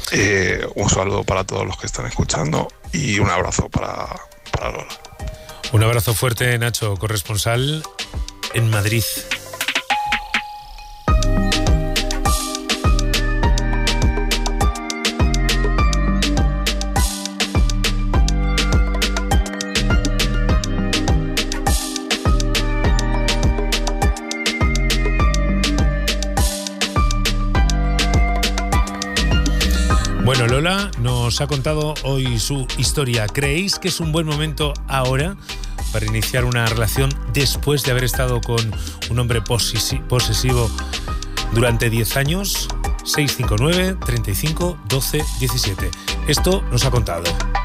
Un saludo para todos los que están escuchando y un abrazo para Lola. Un abrazo fuerte, Nacho, corresponsal en Madrid. Bueno, Lola nos ha contado hoy su historia. ¿Creéis que es un buen momento ahora para iniciar una relación después de haber estado con un hombre posesivo durante 10 años? 659 35 12 17. Esto nos ha contado.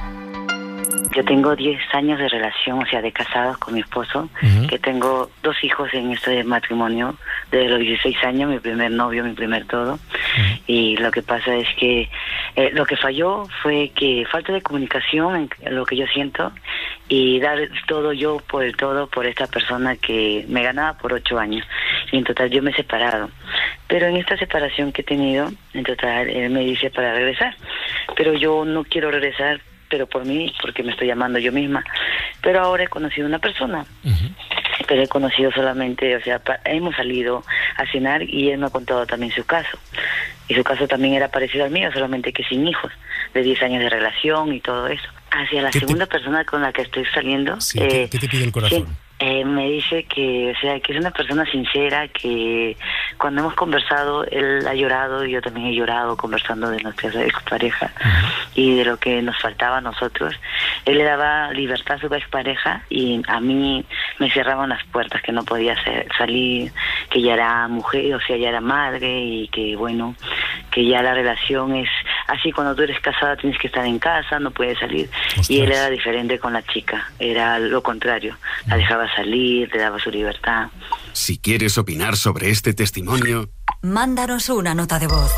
Yo tengo 10 años de relación, o sea, de casados con mi esposo, que tengo 2 hijos en este matrimonio, desde los 16 años, mi primer novio, mi primer todo, y lo que pasa es que lo que falló fue que falta de comunicación en lo que yo siento, y dar todo yo por el todo por esta persona que me ganaba por 8 años, y en total yo me he separado. Pero en esta separación que he tenido, en total él me dice para regresar, pero yo no quiero regresar, pero por mí, porque me estoy llamando yo misma. Pero ahora he conocido una persona, pero he conocido solamente, o sea, hemos salido a cenar y él me ha contado también su caso. Y su caso también era parecido al mío, solamente que sin hijos, de 10 años de relación y todo eso. Hacia la segunda persona con la que estoy saliendo... Sí, ¿qué te pide el corazón? Me dice que, o sea, que es una persona sincera, que cuando hemos conversado, él ha llorado y yo también he llorado conversando de nuestra expareja y de lo que nos faltaba a nosotros. Él le daba libertad a su expareja y a mí me cerraban las puertas, que no podía salir, que ya era mujer, o sea, ya era madre, y que bueno, que ya la relación es así, cuando tú eres casada tienes que estar en casa, no puedes salir. Ostras. Y él era diferente con la chica, era lo contrario, la dejaba salir, le daba su libertad. Si quieres opinar sobre este testimonio, mándanos una nota de voz.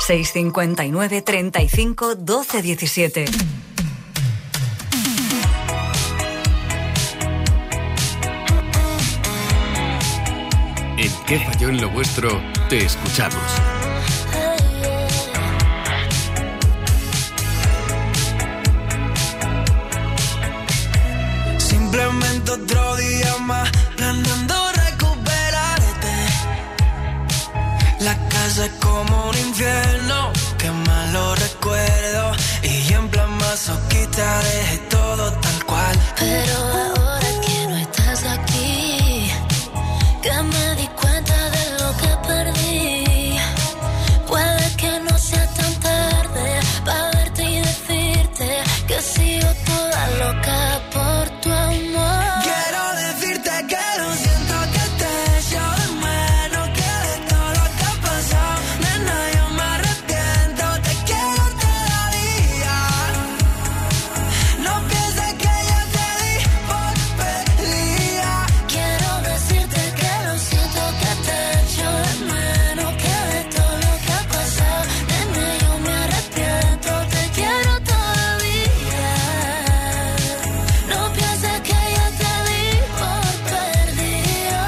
659 35 12 17. ¿En qué falló en lo vuestro? Te escuchamos. Simplemente otro día más, planeando recuperarte. La casa es como un infierno, qué malo recuerdo. Y en plan masoquista dejé todo tal cual. Pero ahora que no estás aquí, que me di cuenta de lo que perdí. Puede que no sea tan tarde para verte y decirte que sigo toda loca por tu amor. Quiero decirte que lo siento, que te echo de menos, que de todo lo que ha pasado, nena, yo me arrepiento, te quiero todavía. No pienses que yo te di por perdida. Quiero decirte que lo siento, que te echo de menos, que de todo lo que ha pasado, nena, yo me arrepiento, te quiero todavía. No pienses que yo te di por perdida.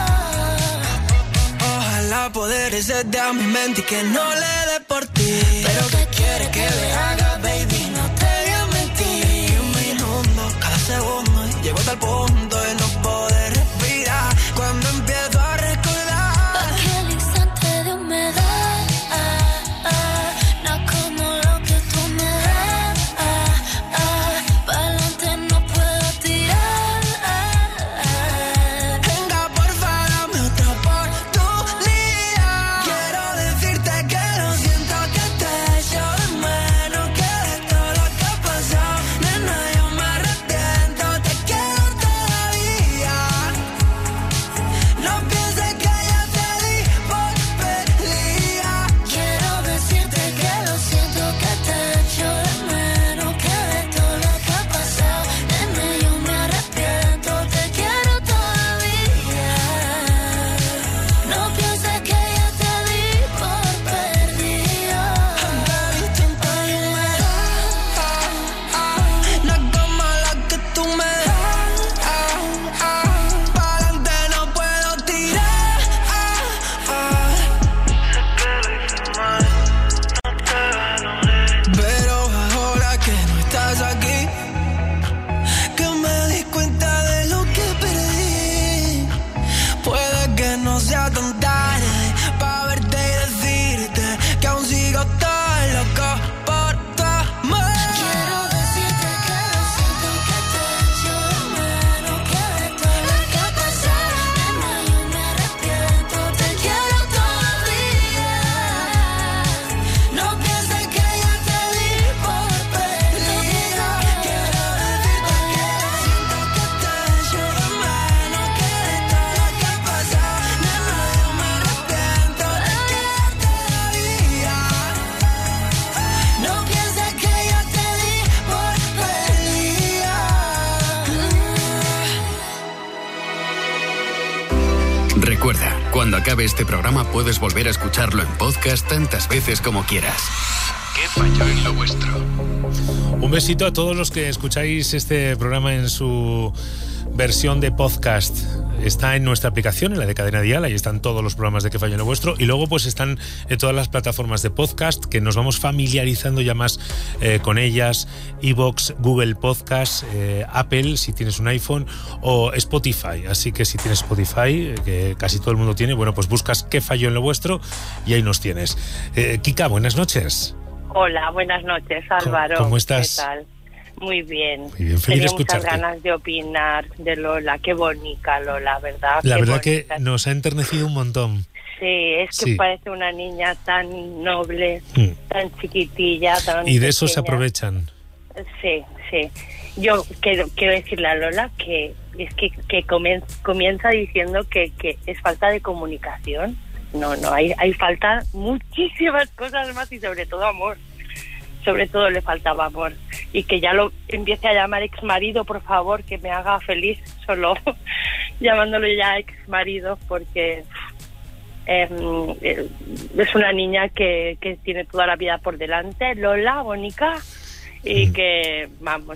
Ojalá poder exceder a mi mente y que no le dé por ti. Pero ¿qué quieres que le haga, baby? No te voy a mentir. En mi mundo, cada segundo llego hasta el punto de no poder respirar. Cuando empiezo a recordar aquel instante de humedad, no como lo que tú me das, pa'lante no puedo tirar. Venga, porfa, dame otra oportunidad. Quiero decirte que lo Cuando acabe este programa puedes volver a escucharlo en podcast tantas veces como quieras. ¿Qué falló en lo vuestro? Un besito a todos los que escucháis este programa en su versión de podcast. Está en nuestra aplicación, en la de Cadena Dial, ahí están todos los programas de ¿Qué falló en lo vuestro? Y luego pues están en todas las plataformas de podcast, que nos vamos familiarizando ya más con ellas: iVoox, Google Podcast, Apple, si tienes un iPhone, o Spotify. Así que si tienes Spotify, que casi todo el mundo tiene, bueno, pues buscas ¿Qué falló en lo vuestro? Y ahí nos tienes. Kika, buenas noches. Hola, buenas noches, Álvaro. ¿Cómo estás? ¿Qué tal? Muy bien. Muy bien, feliz Tenía de escucharte. muchas ganas de opinar de Lola. Qué bonita Lola, ¿verdad? La Qué verdad bonita. que nos ha enternecido un montón. Sí, es que Sí. parece una niña tan noble, tan chiquitilla, tan Y de eso se pequeña. aprovechan. Sí, sí. Yo quiero decirle a Lola que es que comienza diciendo que es falta de comunicación. No, hay falta muchísimas cosas más y sobre todo amor. Sobre todo le faltaba amor. Y que ya lo empiece a llamar exmarido, por favor, que me haga feliz solo llamándolo ya exmarido, porque es una niña que tiene toda la vida por delante, Lola, Bonica, y que, vamos...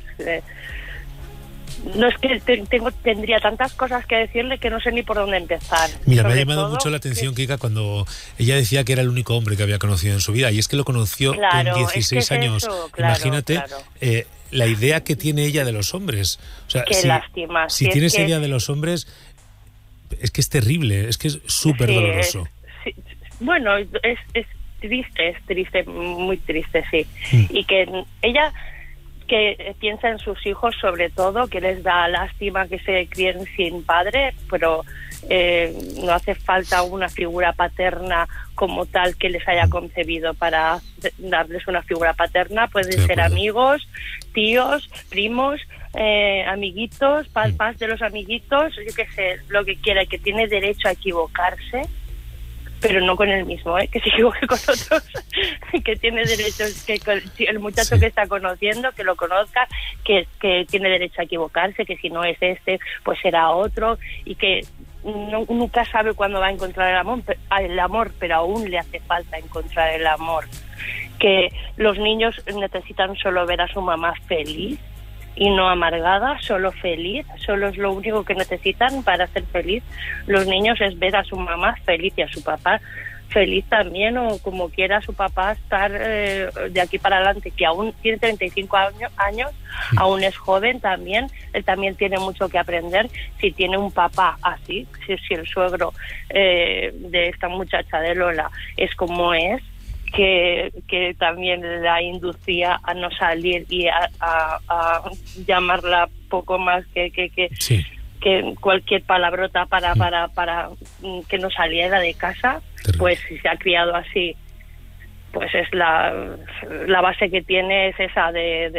no es que tendría tantas cosas que decirle que no sé ni por dónde empezar. Mira, me ha Sobre llamado todo, mucho la atención, Kika, cuando ella decía que era el único hombre que había conocido en su vida, y es que lo conoció Claro, con es que 16 es años. eso, claro, Imagínate claro. La idea que tiene ella de los hombres. O sea, Qué lástima. Si Si es tienes que- idea de los hombres, es que es terrible, es que es súper doloroso. Sí, bueno, es triste, muy triste, sí. Y que ella que piensa en sus hijos sobre todo, que les da lástima que se críen sin padre, pero no hace falta una figura paterna como tal que les haya concebido para darles una figura paterna. Pueden Estoy de ser acuerdo. amigos, tíos, primos, amiguitos, papás de los amiguitos, yo qué sé, lo que quiera, que tiene derecho a equivocarse, pero no con el mismo, que se equivoque con otros, que tiene derecho, que el muchacho Sí. que está conociendo, que lo conozca, que tiene derecho a equivocarse, que si no es este, pues será otro, y que nunca sabe cuándo va a encontrar el amor, pero aún le hace falta encontrar el amor. Que los niños necesitan solo ver a su mamá feliz y no amargada, solo feliz, solo es lo único que necesitan para ser feliz. Los niños es ver a su mamá feliz y a su papá feliz también, o como quiera su papá estar de aquí para adelante, que aún tiene 35 años, aún es joven también, él también tiene mucho que aprender. Si tiene un papá así, si el suegro de esta muchacha de Lola es como es, que también la inducía a no salir y a llamarla poco más que Sí. que cualquier palabrota para que no saliera de casa. Terrible. Pues si se ha criado así, pues es la base que tiene es esa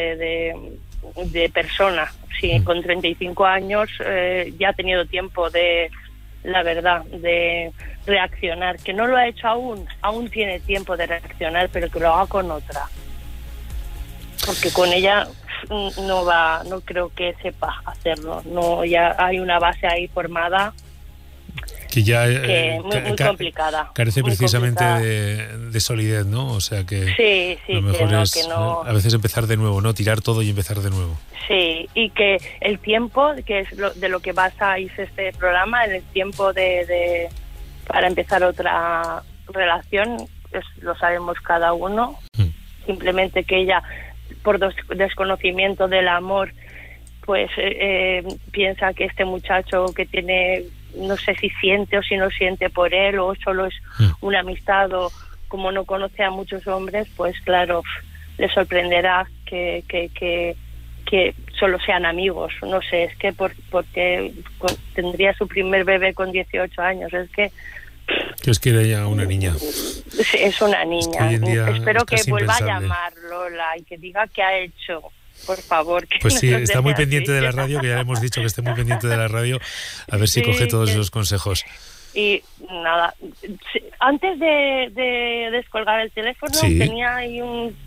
de persona. Sí, con 35 años ya ha tenido tiempo de, la verdad, de reaccionar, que no lo ha hecho aún tiene tiempo de reaccionar, pero que lo haga con otra, porque con ella no creo que sepa hacerlo. No, ya hay una base ahí formada Que ya que muy complicada. carece muy precisamente complicada. de solidez, ¿no? O sea que Sí, lo mejor es que no. a veces empezar de nuevo, ¿no? Tirar todo y empezar de nuevo. Sí, y que el tiempo, que es de lo que basáis este programa, en el tiempo para empezar otra relación, lo sabemos cada uno. Simplemente que ella, por desconocimiento del amor, pues piensa que este muchacho que tiene, no sé si siente o si no siente por él, o solo es una amistad, o como no conoce a muchos hombres, pues claro, le sorprenderá que solo sean amigos. No sé, es que porque tendría su primer bebé con 18 años, es que de ella una niña. es una niña. hoy en día Espero que casi vuelva a impensable. llamar Lola y que diga qué ha hecho, por favor. Que Pues sí, no nos está muy deje pendiente así. de la radio, que ya le hemos dicho que esté muy pendiente de la radio, a ver si Sí, coge todos que- esos consejos. Y nada, antes de descolgar el teléfono, Sí. tenía ahí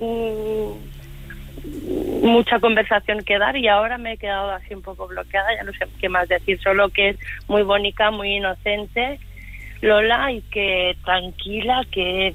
mucha conversación que dar, y ahora me he quedado así un poco bloqueada, ya no sé qué más decir, solo que es muy bonita, muy inocente, Lola, y que tranquila, que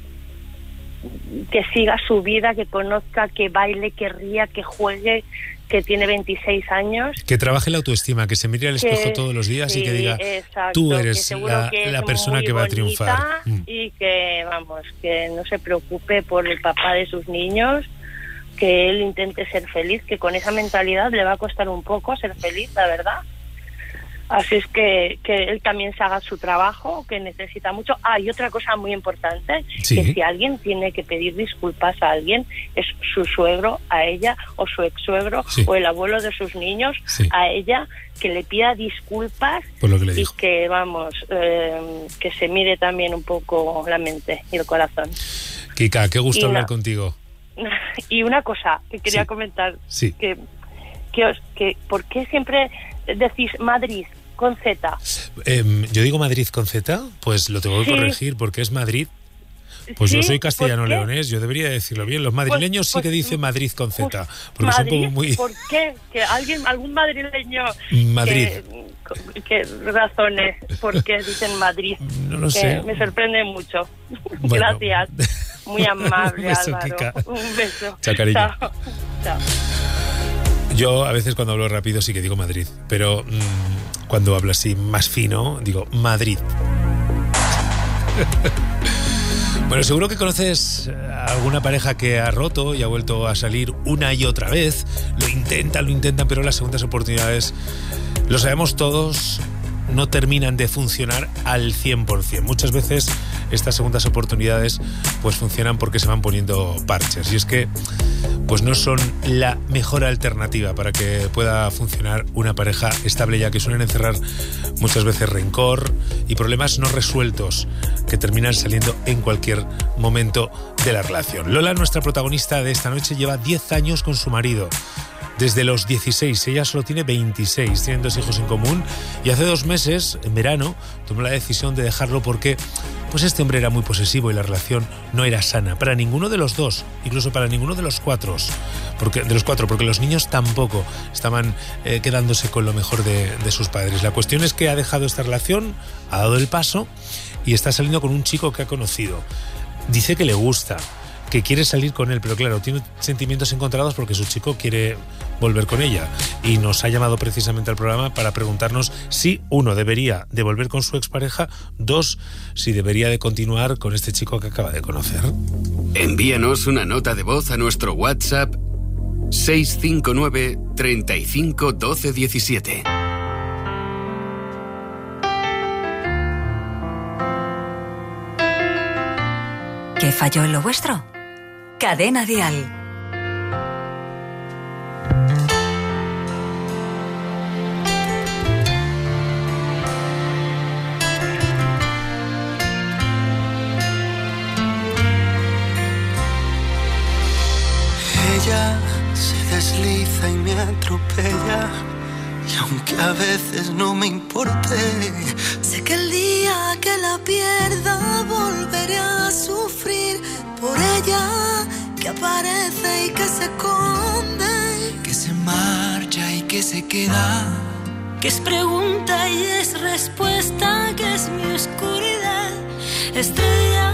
siga su vida, que conozca, que baile, que ría, que juegue, que tiene 26 años. Que trabaje la autoestima, que se mire al espejo todos los días, sí, y que diga, exacto, tú eres la persona que va a triunfar. Y que, vamos, que no se preocupe por el papá de sus niños, que él intente ser feliz, que con esa mentalidad le va a costar un poco ser feliz, la verdad. Así es que él también se haga su trabajo, que necesita mucho. Y otra cosa muy importante, sí, que si alguien tiene que pedir disculpas a alguien, es su suegro a ella, o su ex-suegro, sí, o el abuelo de sus niños, sí, a ella, que le pida disculpas por lo que le dijo. Y que, vamos, que se mire también un poco la mente y el corazón. Kika, qué gusto hablar contigo. Y una cosa que quería comentar, sí, que ¿por qué siempre decís Madrid con Z? Yo digo Madrid con Z, pues lo tengo que corregir porque es Madrid. Pues yo soy castellano-leonés, yo debería decirlo bien. Los madrileños sí que dicen Madrid con Z, porque Madrid, son como muy... ¿Por qué? Que algún madrileño... Madrid. ¿Qué razones por qué dicen Madrid? No lo sé. Me sorprende mucho. Bueno. Gracias. Muy amable, Un beso, Álvaro. Kika. Un beso. Chao, cariño. Chao. Chao. Yo a veces cuando hablo rápido sí que digo Madrid, pero cuando hablo así más fino digo Madrid. Bueno, seguro que conoces a alguna pareja que ha roto y ha vuelto a salir una y otra vez. Lo intentan, pero las segundas oportunidades, lo sabemos todos, no terminan de funcionar al 100%. Muchas veces estas segundas oportunidades pues funcionan porque se van poniendo parches. Y es que pues no son la mejor alternativa para que pueda funcionar una pareja estable, ya que suelen encerrar muchas veces rencor y problemas no resueltos que terminan saliendo en cualquier momento de la relación. Lola, nuestra protagonista de esta noche, lleva 10 años con su marido. Desde los 16, ella solo tiene 26, tienen 2 hijos en común, y hace 2 meses, en verano, tomó la decisión de dejarlo porque pues este hombre era muy posesivo y la relación no era sana para ninguno de los dos, incluso para ninguno de los cuatro, porque los niños tampoco estaban quedándose con lo mejor de sus padres. La cuestión es que ha dejado esta relación, ha dado el paso y está saliendo con un chico que ha conocido. Dice que le gusta, que quiere salir con él, pero claro, tiene sentimientos encontrados porque su chico quiere volver con ella, y nos ha llamado precisamente al programa para preguntarnos si, 1, debería de volver con su expareja, 2, si debería de continuar con este chico que acaba de conocer. Envíanos una nota de voz a nuestro WhatsApp 659 35 12 17. ¿Qué falló en lo vuestro? Cadena Dial. Ella se desliza y me atropella, y aunque a veces no me importe, sé que el día que la pierda volveré a sufrir por ella, que aparece y que se esconde, que se marcha y que se queda, que es pregunta y es respuesta, que es mi oscuridad, estrella.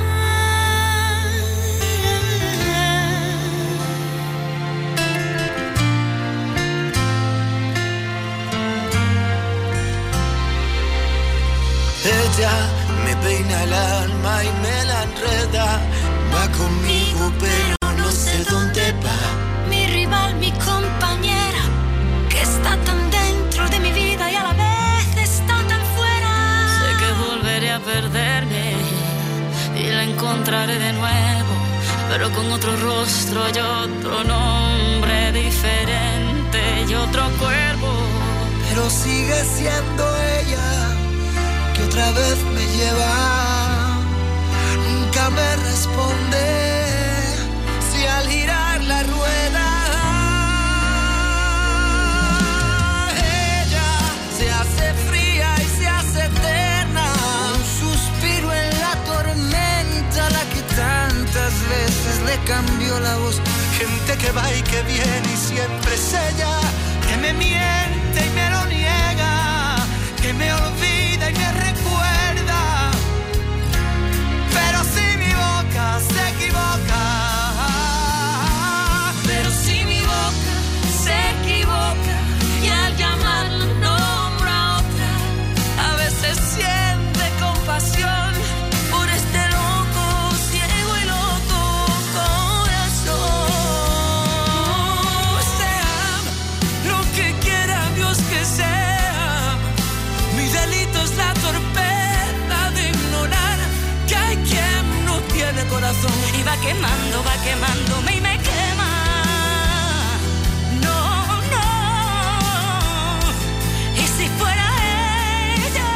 Ella me peina el alma y me la enreda, va conmigo pero no sé dónde va. Mi rival, mi compañera, que está tan dentro de mi vida y a la vez está tan fuera. Sé que volveré a perderme y la encontraré de nuevo, pero con otro rostro y otro nombre diferente y otro cuerpo. Pero sigue siendo ella, que otra vez me lleva, nunca me responde si al girar la rueda ella se hace fría y se hace eterna, un suspiro en la tormenta, la que tantas veces le cambió la voz. Gente que va y que viene y siempre es ella, que me miente y me lo niega, que me olvida y me recuerda, quemando, va quemándome y me quema. No, no. Y si fuera ella,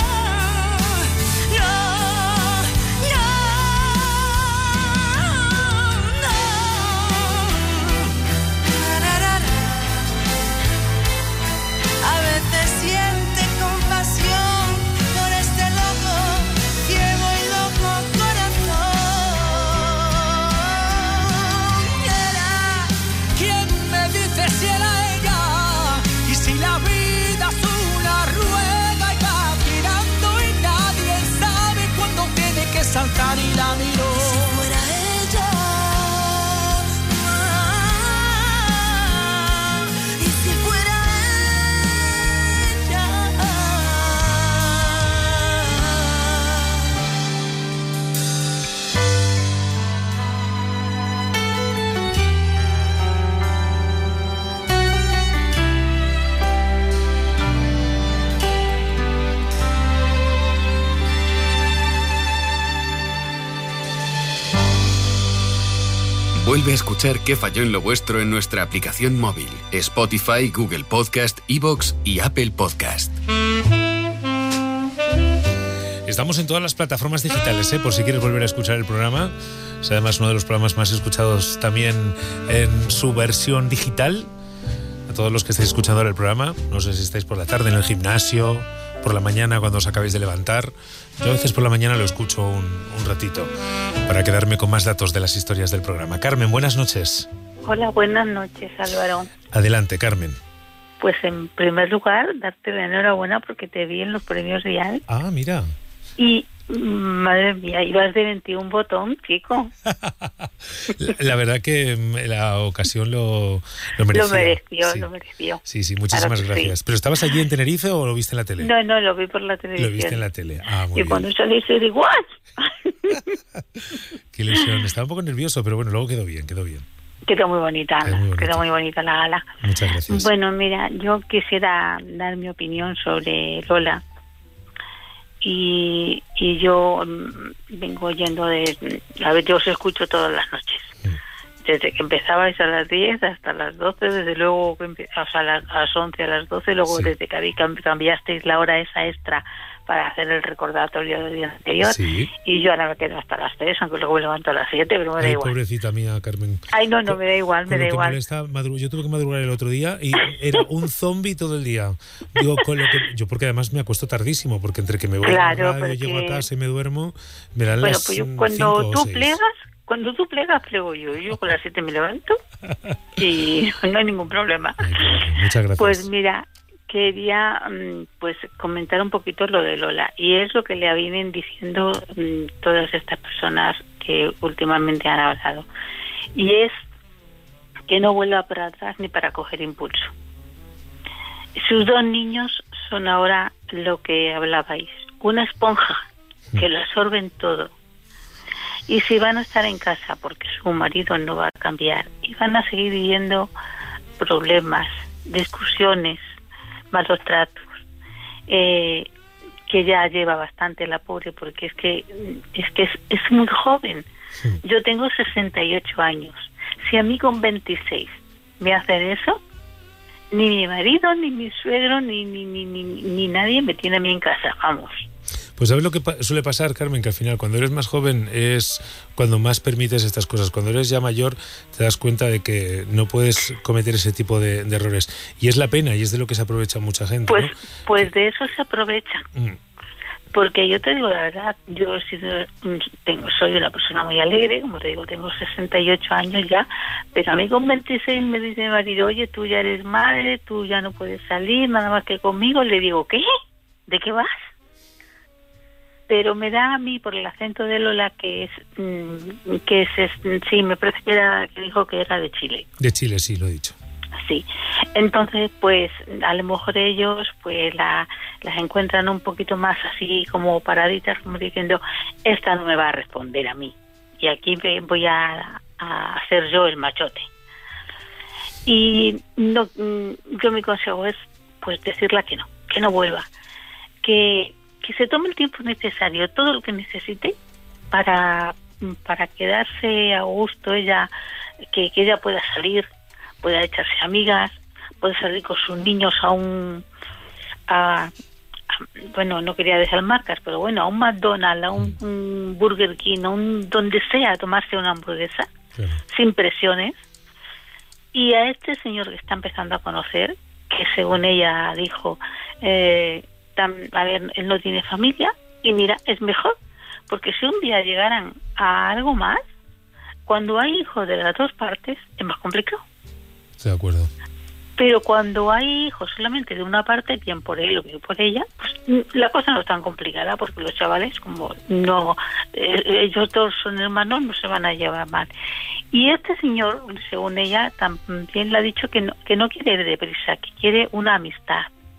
no, no, no. A veces siente compasión por este loco, ciego y loco corazón. Era quien me dice si era ella, y si la vida es una rueda y va girando y nadie sabe cuándo tiene que saltar y la miró. Si fuera ella, y si fuera ella. Vuelve a escuchar Qué falló en lo vuestro en nuestra aplicación móvil, Spotify, Google Podcast, iVoox y Apple Podcast. Estamos en todas las plataformas digitales, por si quieres volver a escuchar el programa. Es además uno de los programas más escuchados también en su versión digital. A todos los que estáis escuchando ahora el programa, no sé si estáis por la tarde en el gimnasio, por la mañana cuando os acabéis de levantar. Yo a veces por la mañana lo escucho un ratito para quedarme con más datos de las historias del programa. Carmen, buenas noches. Hola, buenas noches, Álvaro. Adelante, Carmen. Pues en primer lugar, darte la enhorabuena porque te vi en los premios Dial. Ah, mira. Y, madre mía, ibas de 21 botón, chico. La verdad que la ocasión lo merecía. Lo mereció. Sí, muchísimas gracias. Sí. ¿Pero estabas allí en Tenerife o lo viste en la tele? No, lo vi por la televisión. Lo viste en la tele. Ah, muy y bien. cuando salí se digo, ¡guau! Qué ilusión. Estaba un poco nervioso, pero bueno, luego quedó bien. Quedó muy bonita, quedó muy bonita la gala. Muchas gracias. Bueno, mira, yo quisiera dar mi opinión sobre Lola. Y yo vengo oyendo yo os escucho todas las noches. Desde que empezabais a las 10 hasta las 12, desde luego, o sea, a las 11 a las 12, luego desde que cambiasteis la hora esa extra para hacer el recordatorio del día anterior, y yo ahora me quedo hasta las 3, aunque luego me levanto a las 7, pero me da igual. Pobrecita mía, Carmen. Ay, no, me da igual, me da igual. Yo tuve que madrugar el otro día y era un zombie todo el día. Digo, yo porque además me acuesto tardísimo, porque entre que me voy a la radio, llego a casa y me duermo, me dan las 5 cuando tú 6. Cuando tú plegas, plego yo. Yo con las 7 me levanto y no hay ningún problema. Ay, muchas gracias. Pues mira, quería pues comentar un poquito lo de Lola, y es lo que le vienen diciendo todas estas personas que últimamente han hablado, y es que no vuelva para atrás ni para coger impulso. Sus 2 niños son ahora lo que hablabais, una esponja que lo absorben todo, y si van a estar en casa porque su marido no va a cambiar y van a seguir viviendo problemas, discusiones, malos tratos, que ya lleva bastante la pobre, porque es que es muy joven. Yo tengo 68 años. Si a mí con 26 me hacen eso, ni mi marido, ni mi suegro, ni nadie me tiene a mí en casa, vamos. Pues ¿sabes lo que suele pasar, Carmen? Que al final cuando eres más joven es cuando más permites estas cosas. Cuando eres ya mayor te das cuenta de que no puedes cometer ese tipo de errores. Y es la pena, y es de lo que se aprovecha mucha gente, ¿no? Pues de eso se aprovechan. Porque yo te digo la verdad, yo soy una persona muy alegre, como te digo, tengo 68 años ya, pero a mí con 26 me dice mi marido, oye, tú ya eres madre, tú ya no puedes salir, nada más que conmigo. Le digo, ¿qué? ¿De qué vas? Pero me da a mí por el acento de Lola que sí, me parece que dijo que era de Chile. De Chile, sí, lo he dicho. Sí, entonces pues a lo mejor ellos pues las encuentran un poquito más así como paraditas, como diciendo, esta no me va a responder a mí y aquí voy a hacer yo el machote. Y no, yo mi consejo es pues decirle que no vuelva, que se tome el tiempo necesario, todo lo que necesite para para quedarse a gusto ella, que ella pueda salir, pueda echarse amigas, pueda salir con sus niños bueno, no quería decir marcas, pero bueno, a un McDonald's, a un Burger King, a un donde sea, a tomarse una hamburguesa, sin presiones. Y a este señor que está empezando a conocer, que según ella dijo, a ver, él no tiene familia, y mira, es mejor, porque si un día llegaran a algo más, cuando hay hijos de las dos partes, es más complicado. Estoy de acuerdo. Pero cuando hay hijos solamente de una parte, bien por él o bien por ella, pues la cosa no es tan complicada, porque los chavales, como no, ellos dos son hermanos, no se van a llevar mal. Y este señor, según ella, también le ha dicho que no quiere deprisa, que quiere una amistad.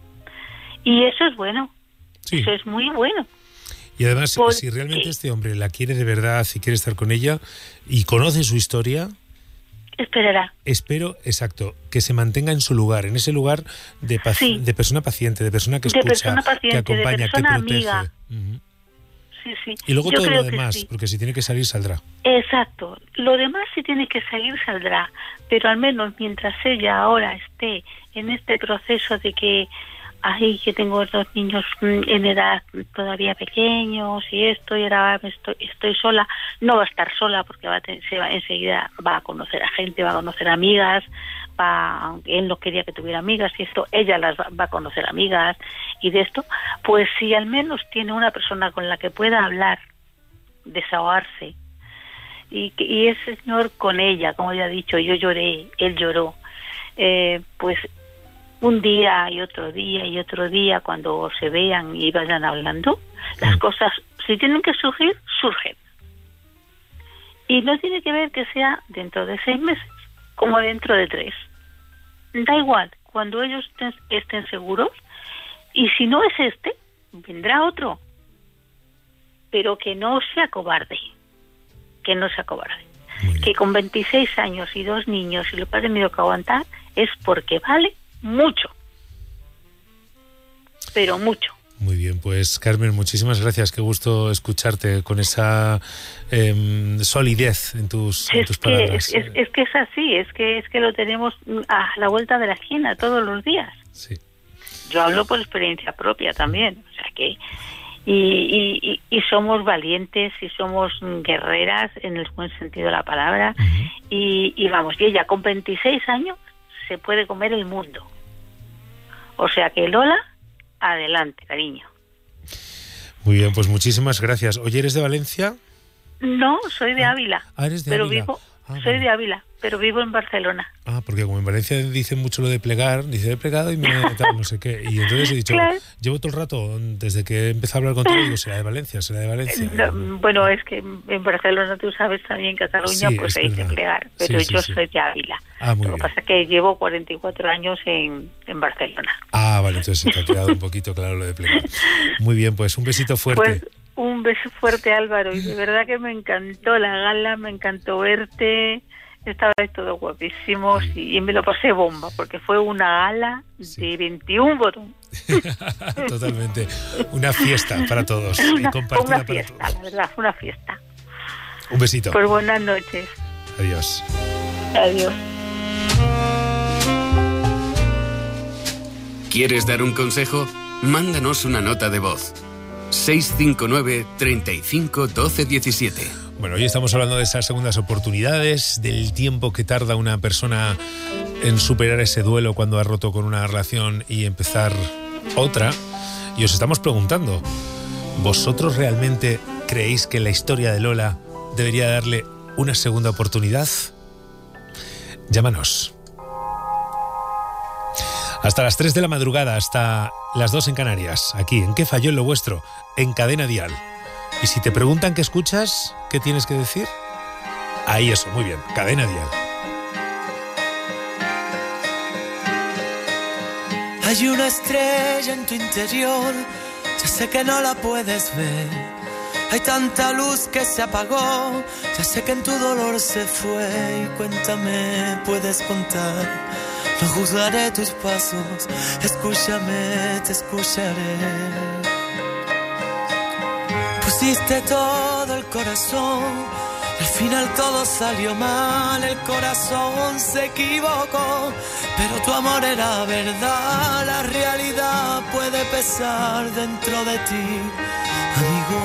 Y eso es bueno, sí. Eso es muy bueno. Y además, si realmente este hombre la quiere de verdad y quiere estar con ella y conoce su historia... Esperará. Espero, exacto, que se mantenga en su lugar, en ese lugar de persona paciente, de persona que escucha, que acompaña, que protege. Uh-huh. Sí. Y luego todo lo demás, porque si tiene que salir, saldrá. Exacto. Lo demás, si tiene que salir, saldrá. Pero al menos mientras ella ahora esté en este proceso de que que tengo dos niños en edad todavía pequeños y esto, y ahora estoy sola, no va a estar sola porque enseguida va a conocer a gente, va a conocer amigas, aunque él no quería que tuviera amigas, y esto ella las va a conocer amigas, y de esto, pues si al menos tiene una persona con la que pueda hablar, desahogarse, y ese señor con ella, como ya he dicho, yo lloré, él lloró, pues un día y otro día, cuando se vean y vayan hablando, las cosas, si tienen que surgir, surgen. Y no tiene que ver que sea dentro de 6 meses, como dentro de 3. Da igual, cuando ellos estén seguros, y si no es vendrá otro. Pero que no sea cobarde. Que con 26 años y 2 niños y lo que ha tenido que aguantar es porque vale mucho, pero mucho. Muy bien, pues Carmen, muchísimas gracias. Qué gusto escucharte con esa solidez en tus palabras. Es que es así, es que lo tenemos a la vuelta de la esquina todos los días. Sí. Yo hablo por experiencia propia también, o sea que y somos valientes y somos guerreras en el buen sentido de la palabra. Uh-huh. y vamos, y ella con 26 años se puede comer el mundo. O sea que Lola, adelante, cariño. Muy bien, pues muchísimas gracias. Oye, ¿eres de Valencia? No, soy de Ávila. ¿Eres de Ávila? Soy de Ávila, pero vivo en Barcelona. Porque como en Valencia dicen mucho lo de plegar, dice he plegado y me tal, no sé qué. Y entonces he dicho, claro, llevo todo el rato, desde que empecé a hablar contigo, digo, será de Valencia. Bueno, es que en Barcelona tú sabes también, Cataluña, sí, pues se dice plegar, pero yo soy de Ávila. Lo que pasa es que llevo 44 años en Barcelona. Vale, entonces se te ha quedado un poquito claro lo de plegar. Muy bien, pues un besito fuerte. Pues, un beso fuerte, Álvaro, y de verdad que me encantó la gala, me encantó verte, estabais todos guapísimos y me lo pasé bomba, porque fue una gala de 21 botones. Totalmente, una fiesta para todos. Y compartida una fiesta, para todos. La verdad, fue una fiesta. Un besito. Pues buenas noches. Adiós. Adiós. ¿Quieres dar un consejo? Mándanos una nota de voz. 659 35 12 17. Bueno, hoy estamos hablando de esas segundas oportunidades, del tiempo que tarda una persona en superar ese duelo cuando ha roto con una relación y empezar otra. Y os estamos preguntando, ¿vosotros realmente creéis que la historia de Lola debería darle una segunda oportunidad? Llámanos. Hasta las 3 de la madrugada, hasta las 2 en Canarias. Aquí, ¿en qué falló en lo vuestro? En Cadena Dial. Y si te preguntan qué escuchas, ¿qué tienes que decir? Ahí eso, muy bien, Cadena Dial. Hay una estrella en tu interior, ya sé que no la puedes ver. Hay tanta luz que se apagó, ya sé que en tu dolor se fue. Y cuéntame, puedes contar. No juzgaré tus pasos, escúchame, te escucharé. Pusiste todo el corazón final todo salió mal, el corazón se equivocó, pero tu amor era verdad, la realidad puede pesar dentro de ti, amigo.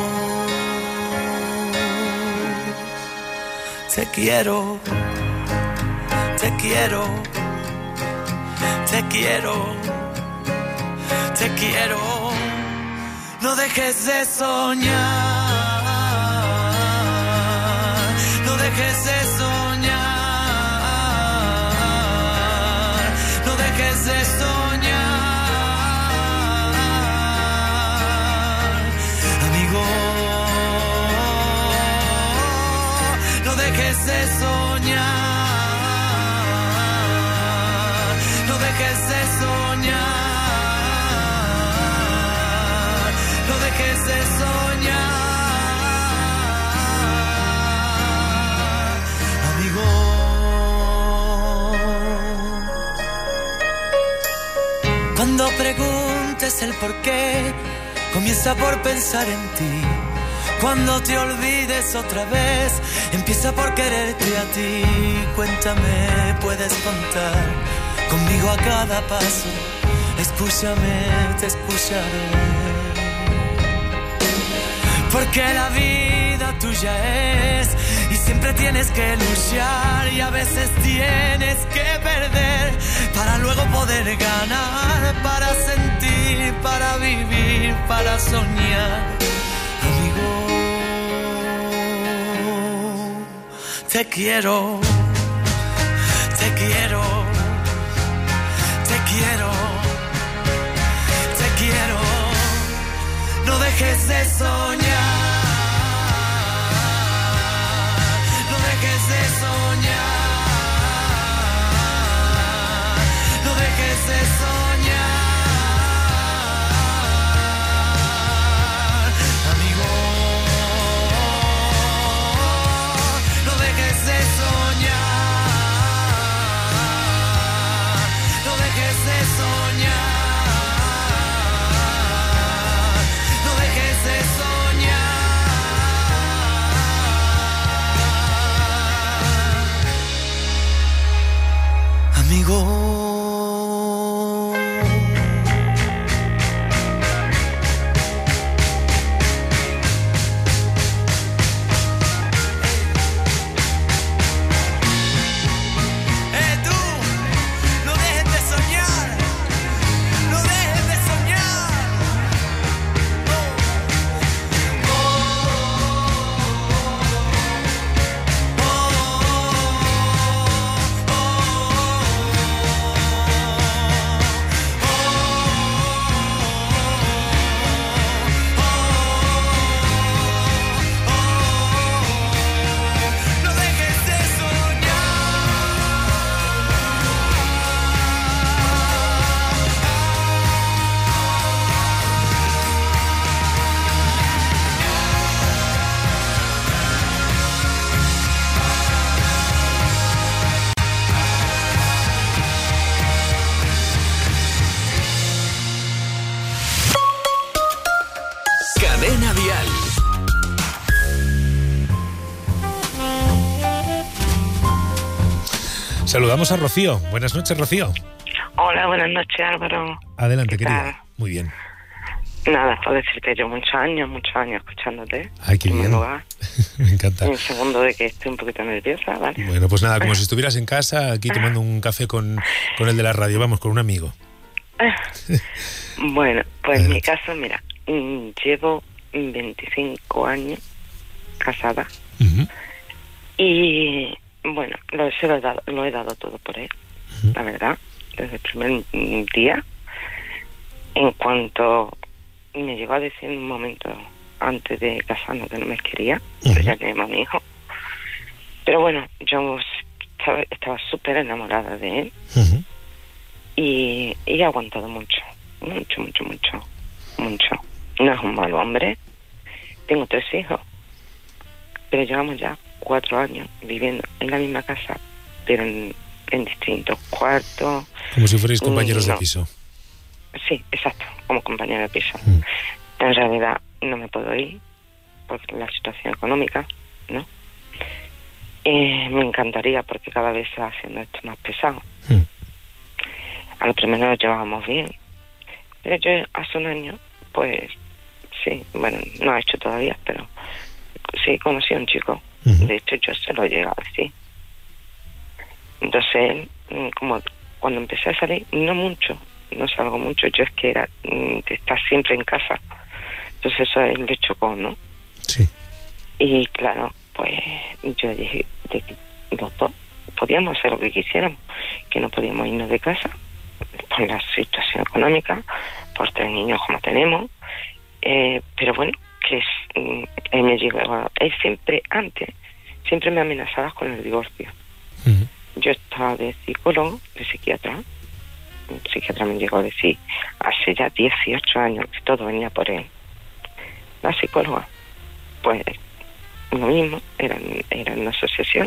Te quiero, te quiero, te quiero, te quiero, no dejes de soñar. No dejes de soñar, no dejes de soñar, amigo. No dejes de soñar, no dejes de soñar, no dejes de soñar. Cuando preguntes el por qué, comienza por pensar en ti. Cuando te olvides otra vez, empieza por quererte a ti. Cuéntame, puedes contar conmigo a cada paso. Escúchame, te escucharé. Porque la vida tuya es y siempre tienes que luchar y a veces tienes que perder para luego poder ganar, para sentir, para vivir, para soñar, amigo. Te quiero, te quiero, te quiero, te quiero, no dejes de soñar. De soñar, no dejes de soñar, amigo. No dejes de soñar, no dejes de soñar, no dejes de soñar. Amigo. Tú, no dejes de soñar, no dejes de soñar. Cadena Dial. Saludamos a Rocío. Buenas noches, Rocío. Hola, buenas noches, Álvaro. Adelante, ¿Qué querida. tal? Muy bien. Nada, por decirte yo muchos años escuchándote. Ay, qué bien. Lugar. Me encanta. Un segundo de que estoy un poquito nerviosa, ¿vale? Bueno, pues nada, como si estuvieras en casa, aquí tomando un café con el de la radio, vamos, con un amigo. Bueno, pues en mi caso, mira, llevo 25 años casada. Uh-huh. Y bueno, lo he dado todo por él, uh-huh. La verdad, desde el primer día. En cuanto me llegó a decir en un momento antes de casarnos que no me quería, uh-huh. Ya tenemos a mi hijo. Pero bueno, yo estaba súper enamorada de él. Uh-huh. Y he aguantado mucho. No es un mal hombre. Tengo 3 hijos, pero llevamos ya 4 años viviendo en la misma casa, pero en distintos cuartos. Como si fuerais compañeros de piso. Sí, exacto, como compañeros de piso. En realidad no me puedo ir por la situación económica, ¿no? Me encantaría, porque cada vez se va haciendo esto más pesado. A lo primero lo llevábamos bien, pero yo hace un año, pues sí, bueno, no ha hecho todavía, pero sí conocí a un chico. De hecho, yo se lo llegué a decir. Entonces, como cuando empecé a salir, no mucho, no salgo mucho, yo es que era de estar siempre en casa. Entonces eso le chocó, ¿no? Sí. Y claro, pues yo dije de que los dos podíamos hacer lo que quisiéramos, que no podíamos irnos de casa por la situación económica, por 3 niños como tenemos, pero bueno, que él me llegó, él siempre me amenazaba con el divorcio. Yo estaba de psicólogo, de psiquiatra. El psiquiatra me llegó a decir hace ya 18 años que todo venía por él. La psicóloga, pues lo mismo, era una asociación.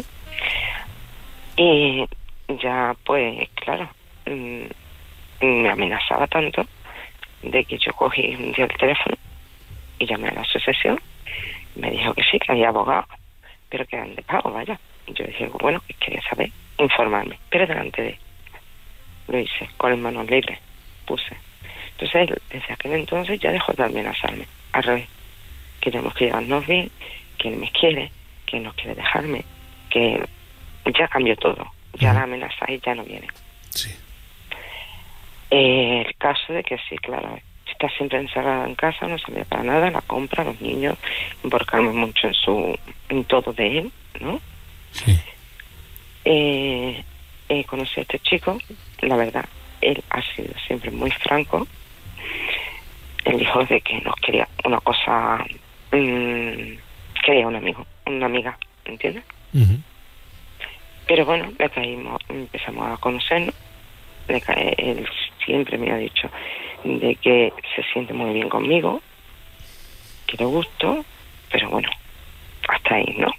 Y ya, pues claro, me amenazaba tanto de que yo cogí un día el teléfono y llamé a la asociación. Me dijo que sí, que había abogado, pero que eran de pago, vaya. Y yo dije, bueno, que quería saber, informarme, pero delante de él. Lo hice, con las manos libres, puse. Entonces él, desde aquel entonces, ya dejó de amenazarme. Al revés, que tenemos que llevarnos bien, que él me quiere, que no quiere dejarme, que ya cambió todo. Ya la amenaza y ya no viene. Sí. El caso de que sí, claro, está siempre encerrada en casa, no salía para nada, la compra, los niños, embarcarme mucho en todo de él, ¿no? Sí. Conocí a este chico, la verdad, él ha sido siempre muy franco. Él dijo de que nos quería una cosa, quería un amigo, una amiga, ¿entiendes? Pero bueno, le caímos, empezamos a conocernos. Él siempre me ha dicho de que se siente muy bien conmigo, que le gusto, pero bueno, hasta ahí, ¿no?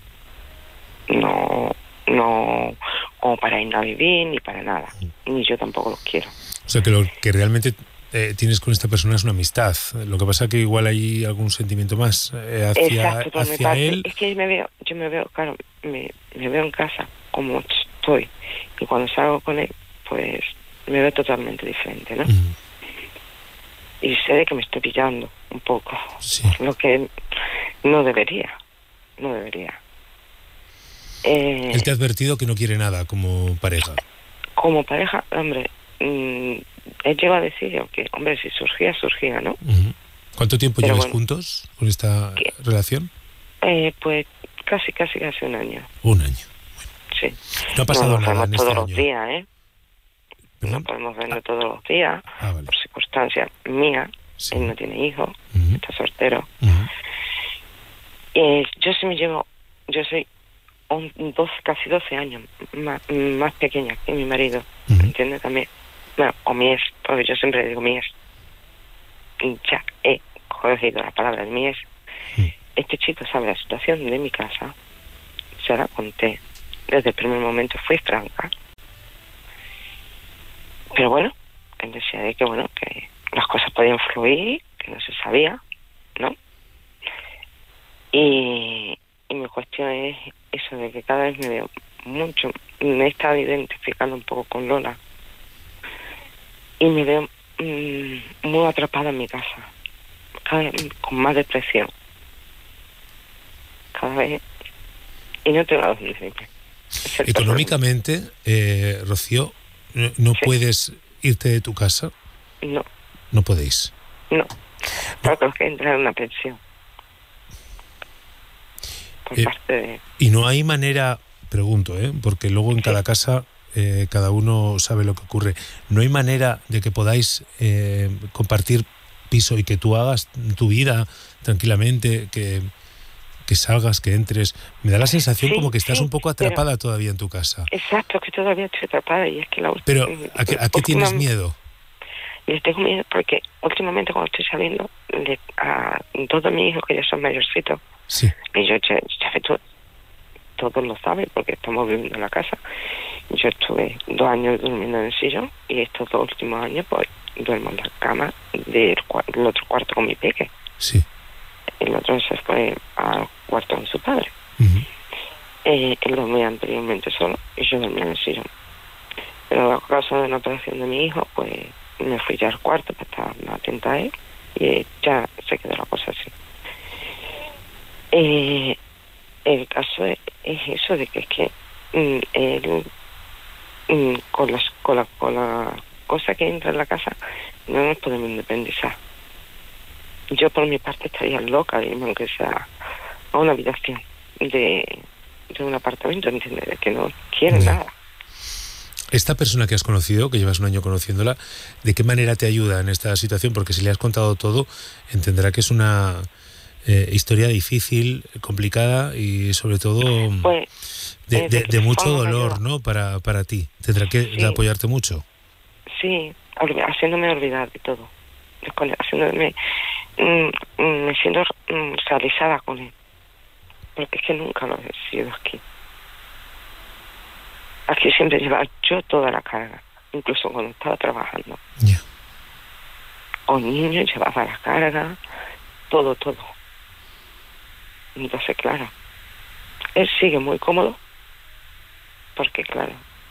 No como para ir a vivir ni para nada, ni yo tampoco los quiero. O sea que lo que realmente tienes con esta persona es una amistad. Lo que pasa es que igual hay algún sentimiento más hacia él. Es que yo me veo, claro, me veo en casa como estoy, y cuando salgo con él, pues me veo totalmente diferente, ¿no? Y sé de que me estoy pillando un poco, sí. Lo que no debería. Él te ha advertido que no quiere nada como pareja. Como pareja, hombre, él llegó a decir que, hombre, si surgía, ¿no? ¿Cuánto tiempo llevas juntos con esta relación? Pues casi un año. Un año. Bueno. Sí. No ha pasado nada en este todos año. Los días, ¿eh? ¿Perdón? No podemos verlo todos los días, vale. por circunstancias mías. Sí. Él no tiene hijos, está soltero. Yo soy casi 12 años más pequeña que mi marido, ¿entiendes? También, bueno, o mi ex, porque yo siempre digo mi ex. Ya he cogido la palabra de mi ex. Este chico sabe la situación de mi casa, se la conté. Desde el primer momento fui franca. Pero bueno, él decía de que bueno, que las cosas podían fluir, que no se sabía, ¿no? Y mi cuestión es eso de que cada vez me veo mucho, me he estado identificando un poco con Lola y me veo muy atrapada en mi casa, cada vez con más depresión, cada vez, y no tengo nada que decirme. Económicamente, Rocío, ¿no sí. puedes irte de tu casa? No. No podéis. No, tengo que entrar en una pensión. Por parte de... Y no hay manera, pregunto, porque luego en cada casa cada uno sabe lo que ocurre. ¿No hay manera de que podáis compartir piso y que tú hagas tu vida tranquilamente, que salgas, que entres? Me da la sensación como que estás un poco atrapada todavía en tu casa. Exacto, que todavía estoy atrapada y es que Pero, ¿a qué tienes miedo? Les tengo miedo porque últimamente cuando estoy saliendo a dos de mis hijos que ya son mayorcitos, sí. Y yo ya todos lo saben porque estamos viviendo en la casa. Yo estuve 2 años durmiendo en el sillón y estos 2 últimos años pues duermo en la cama del otro cuarto con mi peque. Sí. El otro se fue al cuarto con su padre. Él dormía anteriormente solo y yo dormía en el sillón. Pero a causa de una operación de mi hijo, pues me fui ya al cuarto para estar más atenta a él y ya se quedó la cosa así. El caso es eso, de que es que él con la cosa que entra en la casa no nos podemos independizar. Yo por mi parte estaría loca de irme, aunque sea a una habitación de un apartamento, ¿entiendes? De que no quiere nada. Esta persona que has conocido, que llevas un año conociéndola, ¿de qué manera te ayuda en esta situación? Porque si le has contado todo, entenderá que es una historia difícil, complicada y sobre todo pues, de mucho dolor, ¿no? Para ti. Tendrá que apoyarte mucho. Sí, haciéndome olvidar de todo. Haciéndome... me siento realizada con él. Porque es que nunca lo he sido aquí. Aquí siempre llevaba yo toda la carga, incluso cuando estaba trabajando. Yeah. O niño llevaba la carga, todo. Entonces, claro, él sigue muy cómodo, porque claro,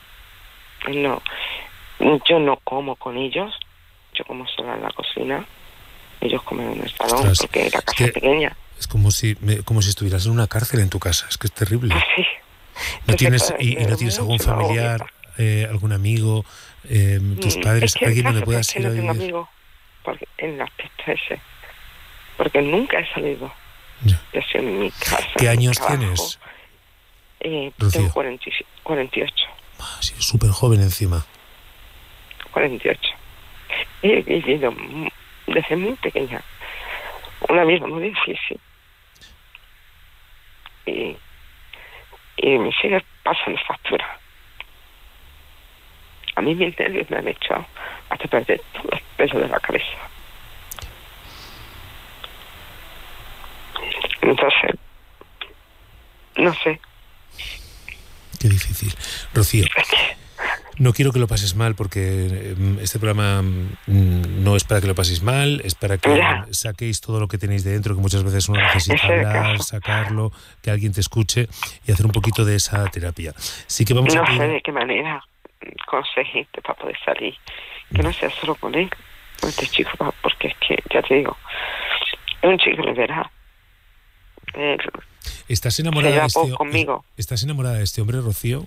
yo no como con ellos, yo como sola en la cocina, ellos comen en el salón, porque la casa es pequeña. Es como si estuvieras en una cárcel en tu casa, es que es terrible. Sí. ¿No tienes, y no tienes algún familiar, algún amigo, tus padres, alguien donde puedas ir a vivir? No tengo amigos, porque en el aspecto ese, porque nunca he salido. Ya. Yo estoy en mi casa. ¿Qué años tienes? Tengo 48. Sí, súper joven encima. 48. He vivido desde muy pequeña una vida muy difícil. Y me sigue pasando factura. A mí mis nervios me han hecho hasta perder todo el peso de la cabeza. Entonces, no sé. Qué difícil. Rocío, no quiero que lo pases mal, porque este programa no es para que lo paséis mal, es para que saquéis todo lo que tenéis de dentro, que muchas veces uno necesita hablar, sacarlo, que alguien te escuche y hacer un poquito de esa terapia. Sí que vamos no sé de qué manera conseguiste para poder salir, que no sea solo con él, con este chico, porque es que, ya te digo, es un chico liberal. ¿Estás enamorada de este conmigo? ¿Estás enamorada de este hombre, Rocío?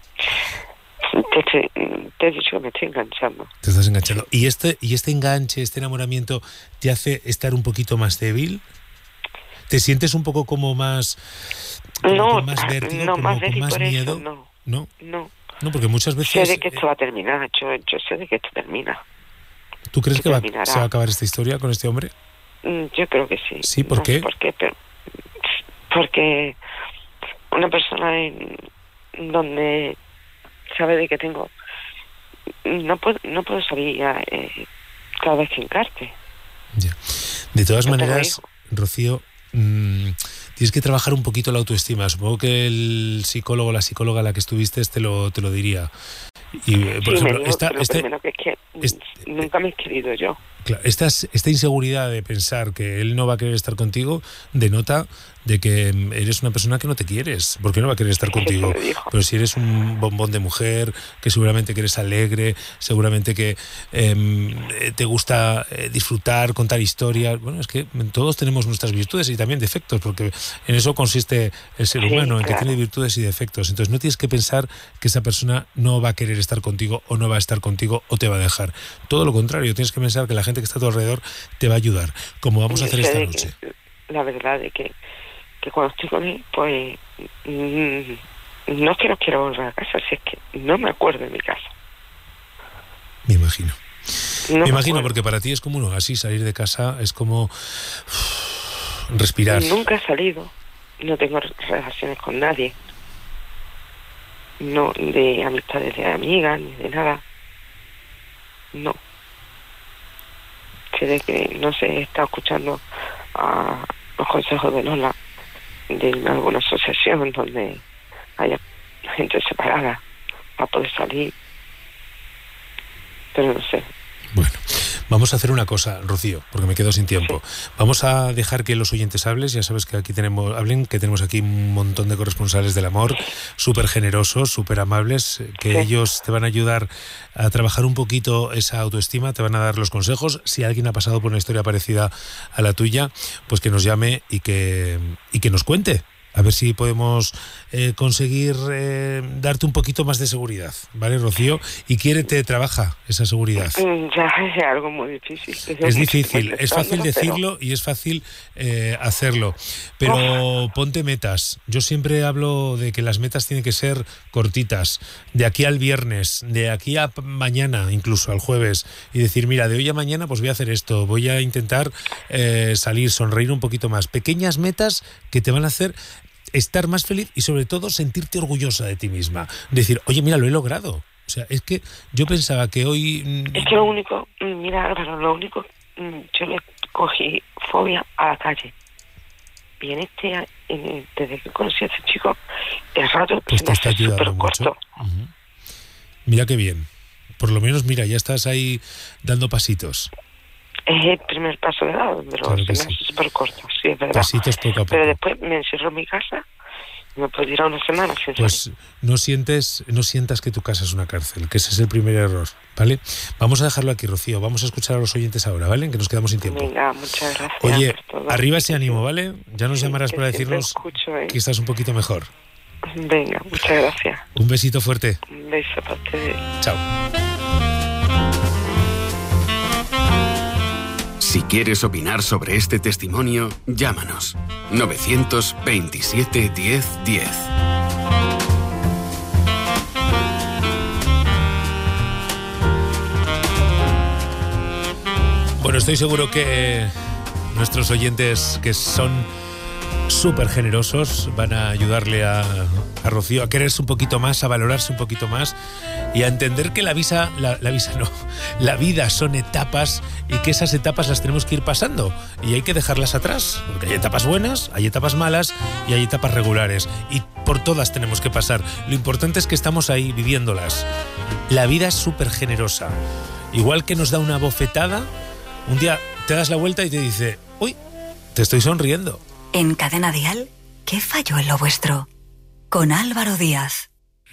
Te he dicho que me estoy enganchando. Te estás enganchando. ¿Y este enganche, este enamoramiento, te hace estar un poquito más débil? ¿Te sientes un poco como más... con más vértigo, no, como más con más miedo? Eso, ¿No? No, porque muchas veces... sé de que esto va a terminar, yo sé de que esto termina. ¿Tú crees que se va a acabar esta historia con este hombre? Yo creo que sí. ¿Sí? ¿Por qué? Porque una persona donde sabe de que tengo... No puedo salir cada vez que encarte. Ya. De todas maneras, Rocío, tienes que trabajar un poquito la autoestima. Supongo que el psicólogo o la psicóloga a la que estuviste te lo diría. Y, por ejemplo, nunca me he querido yo. Claro, esta inseguridad de pensar que él no va a querer estar contigo denota de que eres una persona que no te quieres. ¿Por qué no va a querer estar contigo? Pero si eres un bombón de mujer, que seguramente que eres alegre, seguramente que te gusta disfrutar, contar historias. Bueno, es que todos tenemos nuestras virtudes y también defectos, porque en eso consiste el ser humano, en que tiene virtudes y defectos. Entonces no tienes que pensar que esa persona no va a querer estar contigo o no va a estar contigo o te va a dejar. Todo lo contrario, tienes que pensar que la gente que está a tu alrededor te va a ayudar, como vamos a hacer esta noche. La verdad es que cuando estoy con él, pues no es que no quiero volver a casa, si es que no me acuerdo de mi casa. Me imagino. Me imagino, porque para ti es como así salir de casa, es como respirar. Nunca he salido, no tengo relaciones con nadie, no de amistades de amigas ni de nada, no. Sé de que, no sé, he estado escuchando a los consejos de Lola de alguna asociación donde haya gente separada para poder salir, pero no sé. Bueno, Vamos a hacer una cosa, Rocío, porque me quedo sin tiempo. Vamos a dejar que los oyentes hablen. Ya sabes que aquí tenemos aquí un montón de corresponsales del amor, súper generosos, súper amables, que ellos te van a ayudar a trabajar un poquito esa autoestima, te van a dar los consejos. Si alguien ha pasado por una historia parecida a la tuya, pues que nos llame y que nos cuente. A ver si podemos conseguir darte un poquito más de seguridad, ¿vale, Rocío? Y quiérete, trabaja esa seguridad. Ya es algo muy difícil. Es difícil, es fácil decirlo y es fácil hacerlo. Pero ponte metas. Yo siempre hablo de que las metas tienen que ser cortitas. De aquí al viernes, de aquí a mañana, incluso al jueves. Y decir, mira, de hoy a mañana pues voy a hacer esto. Voy a intentar salir, sonreír un poquito más. Pequeñas metas que te van a hacer estar más feliz y sobre todo sentirte orgullosa de ti misma. Decir, oye, mira, lo he logrado. O sea, es que yo pensaba que hoy... Es que lo único, mira, Álvaro, yo le cogí fobia a la calle. Y desde que conocí a este chico, el rato pues te está ayudando súper corto. Uh-huh. Mira qué bien. Por lo menos, mira, ya estás ahí dando pasitos. Es el primer paso de dado, pero claro se me hace súper corto, sí, es verdad. Pasitos poco a poco. Pero después me encierro en mi casa y me puedo ir a una semana sin pues no sientas que tu casa es una cárcel, que ese es el primer error, ¿vale? Vamos a dejarlo aquí, Rocío. Vamos a escuchar a los oyentes ahora, ¿vale? Que nos quedamos sin tiempo. Venga, muchas gracias. Oye, arriba ese ánimo, ¿vale? Ya nos llamarás para decirnos que estás un poquito mejor. Venga, muchas gracias. Un besito fuerte. Un beso para ustedes. Chao. Si quieres opinar sobre este testimonio, llámanos 927 10 10. Bueno, estoy seguro que nuestros oyentes, que son súper generosos, van a ayudarle a Rocío a quererse un poquito más, a valorarse un poquito más y a entender que la vida son etapas y que esas etapas las tenemos que ir pasando y hay que dejarlas atrás, porque hay etapas buenas, hay etapas malas y hay etapas regulares y por todas tenemos que pasar. Lo importante es que estamos ahí viviéndolas. La vida es súper generosa. Igual que nos da una bofetada, un día te das la vuelta y te dice, uy, te estoy sonriendo. En Cadena Dial, ¿qué falló en lo vuestro? Con Álvaro Díaz.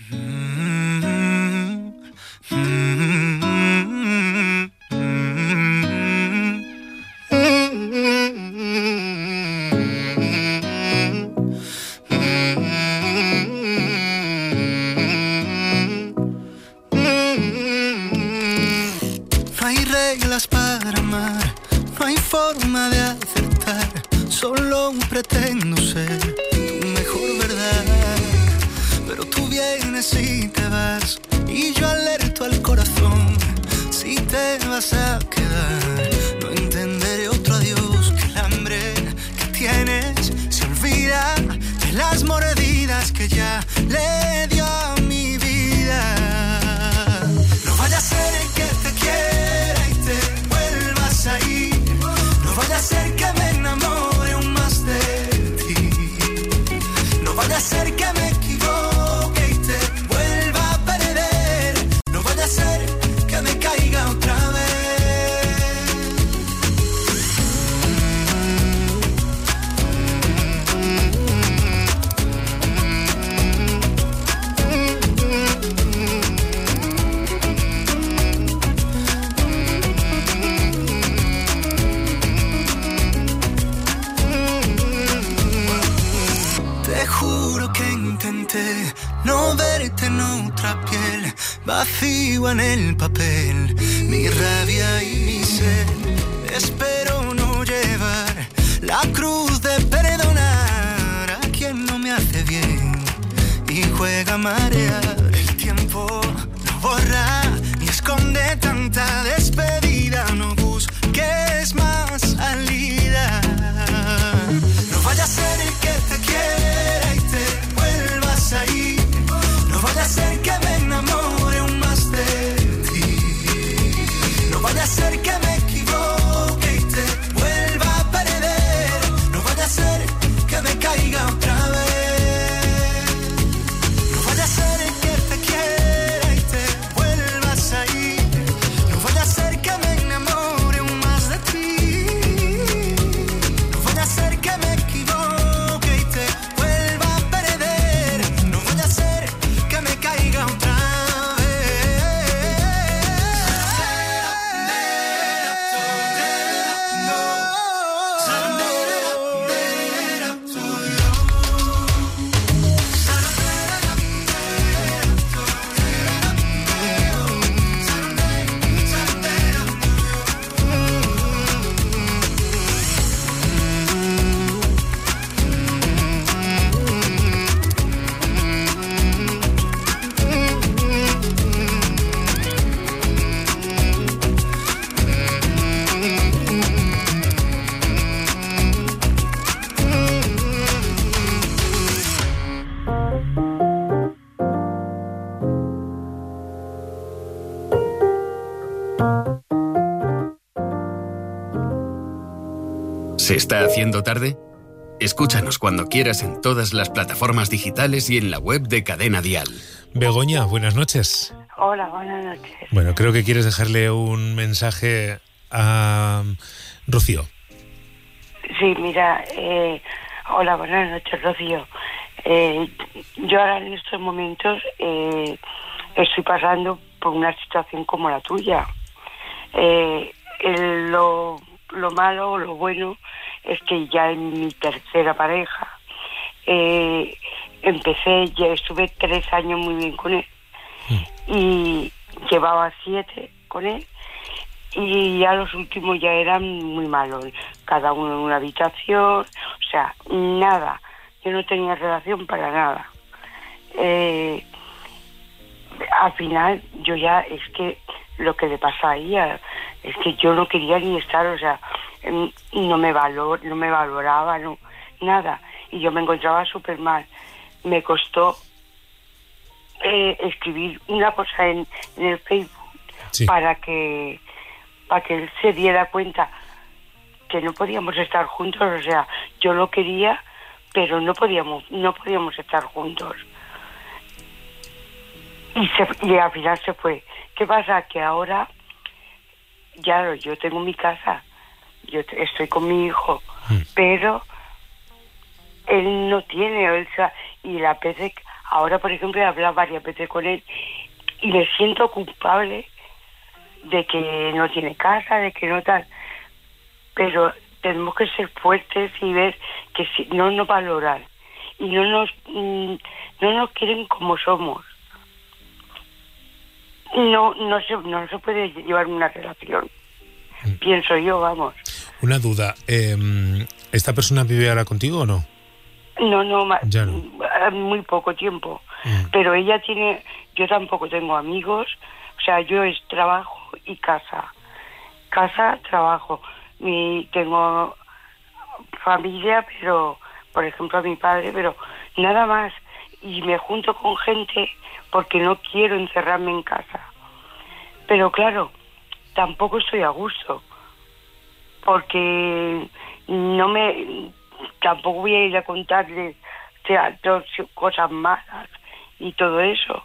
No hay reglas para amar, no hay forma de acertar. Solo pretendo ser tu mejor verdad. Pero tú vienes y te vas y yo alerto al corazón. Si te vas a quedar, no entenderé otro adiós. Que el hambre que tienes se olvida de las mordidas que ya le dio a mi vida. No vaya a ser que te quiera y te vuelvas a ir. No vaya a ser que me enamore de ti. No vaya a ser que me equivoque y te vuelva a perder. No vaya a ser que me caiga otra vez. No verte en otra piel, vacío en el papel, mi rabia y mi sed. Espero no llevar la cruz de perdonar a quien no me hace bien y juega a marear. El tiempo no borra ni esconde tanta despedida. No busques más salida. No vaya a ser el que te quiera y te vuelvas a ir. No vaya a ser que me enamore aún más de ti. No vaya a ser que me equivoque y te vuelva a perder. No vaya a ser que me caiga otra vez. No vaya a ser que te ¿Se está haciendo tarde? Escúchanos cuando quieras en todas las plataformas digitales y en la web de Cadena Dial. Begoña, buenas noches. Hola, buenas noches. Bueno, creo que quieres dejarle un mensaje a Rocío. Sí, mira, hola, buenas noches, Rocío. Yo ahora en estos momentos estoy pasando por una situación como la tuya. Lo malo o lo bueno es que ya en mi tercera pareja ya estuve 3 años muy bien con él y llevaba 7 con él y ya los últimos ya eran muy malos, cada uno en una habitación, o sea, nada, yo no tenía relación para nada. Al final yo ya es que lo que le pasa a ella es que yo no quería ni estar, o sea, no me valoraba, no, nada, y yo me encontraba súper mal. Me costó escribir una cosa en el Facebook, sí, para que él se diera cuenta que no podíamos estar juntos, o sea, yo lo quería, pero no podíamos estar juntos. Y al final se fue. ¿Qué pasa? Que ahora, ya yo tengo mi casa, yo estoy con mi hijo, pero él no tiene, y la veces, ahora por ejemplo he hablado varias veces con él y me siento culpable de que no tiene casa, de que no tal, pero tenemos que ser fuertes y ver que si no nos valoran y no nos quieren como somos. No se puede llevar una relación, pienso yo, vamos. Una duda, ¿esta persona vive ahora contigo o no? No, ya no. Muy poco tiempo, pero ella yo tampoco tengo amigos, o sea, yo es trabajo y casa, trabajo, tengo familia, pero, por ejemplo, a mi padre, pero nada más, y me junto con gente porque no quiero encerrarme en casa. Pero claro, tampoco estoy a gusto, porque tampoco voy a ir a contarles cosas malas y todo eso.